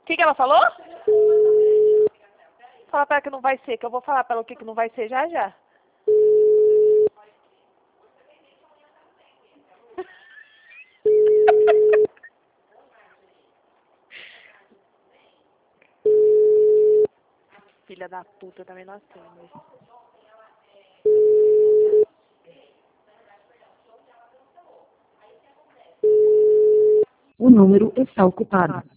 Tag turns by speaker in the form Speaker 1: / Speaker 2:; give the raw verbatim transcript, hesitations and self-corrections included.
Speaker 1: que, que ela falou? Fala pra ela que não vai ser, que eu vou falar pra ela o que, que não vai ser já já. Filha da puta, também nós temos.
Speaker 2: O número está ocupado.